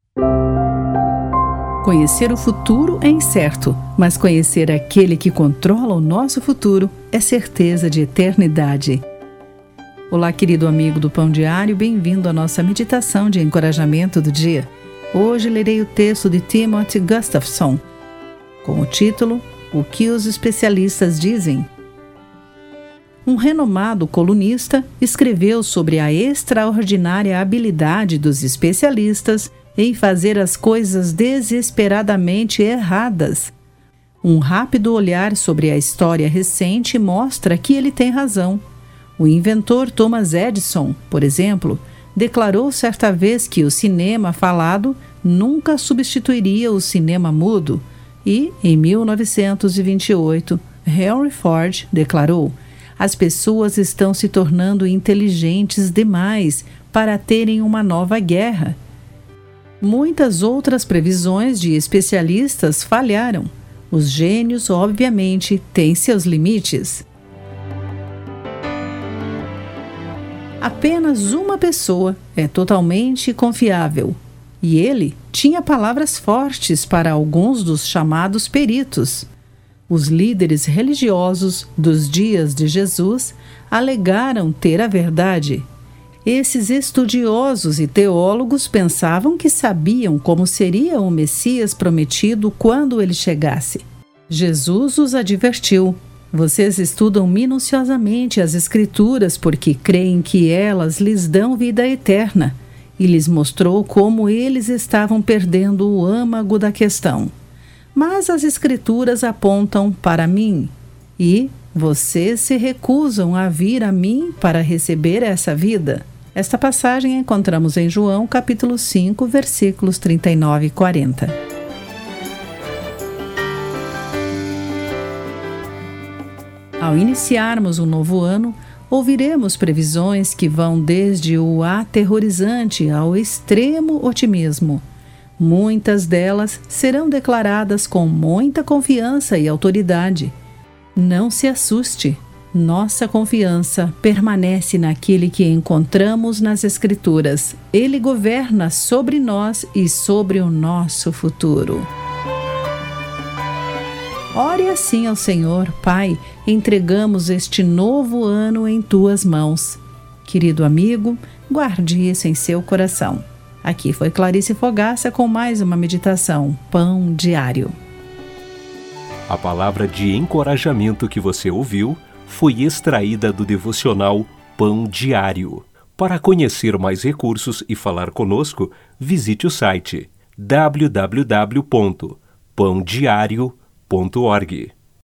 Conhecer o futuro é incerto, mas conhecer aquele que controla o nosso futuro é certeza de eternidade. Olá, querido amigo do Pão Diário, bem-vindo à nossa meditação de encorajamento do dia. Hoje lerei o texto de Timothy Gustafson, com o título O que os especialistas dizem. Um renomado colunista escreveu sobre a extraordinária habilidade dos especialistas em fazer as coisas desesperadamente erradas. Um rápido olhar sobre a história recente mostra que ele tem razão. O inventor Thomas Edison, por exemplo, declarou certa vez que o cinema falado nunca substituiria o cinema mudo. E, em 1928, Henry Ford declarou: as pessoas estão se tornando inteligentes demais para terem uma nova guerra. Muitas outras previsões de especialistas falharam. Os gênios, obviamente, têm seus limites. Apenas uma pessoa é totalmente confiável, e ele tinha palavras fortes para alguns dos chamados peritos. Os líderes religiosos dos dias de Jesus alegaram ter a verdade. Esses estudiosos e teólogos pensavam que sabiam como seria o Messias prometido quando ele chegasse. Jesus os advertiu: vocês estudam minuciosamente as Escrituras porque creem que elas lhes dão vida eterna, e lhes mostrou como eles estavam perdendo o âmago da questão. Mas as Escrituras apontam para mim, e vocês se recusam a vir a mim para receber essa vida. Esta passagem encontramos em João, capítulo 5, versículos 39 e 40. Ao iniciarmos um novo ano, ouviremos previsões que vão desde o aterrorizante ao extremo otimismo. Muitas delas serão declaradas com muita confiança e autoridade. Não se assuste, nossa confiança permanece naquele que encontramos nas Escrituras. Ele governa sobre nós e sobre o nosso futuro. Ore assim ao Senhor: Pai, entregamos este novo ano em Tuas mãos. Querido amigo, guarde isso em seu coração. Aqui foi Clarice Fogaça com mais uma meditação Pão Diário. A palavra de encorajamento que você ouviu foi extraída do devocional Pão Diário. Para conhecer mais recursos e falar conosco, visite o site www.pandiario.org.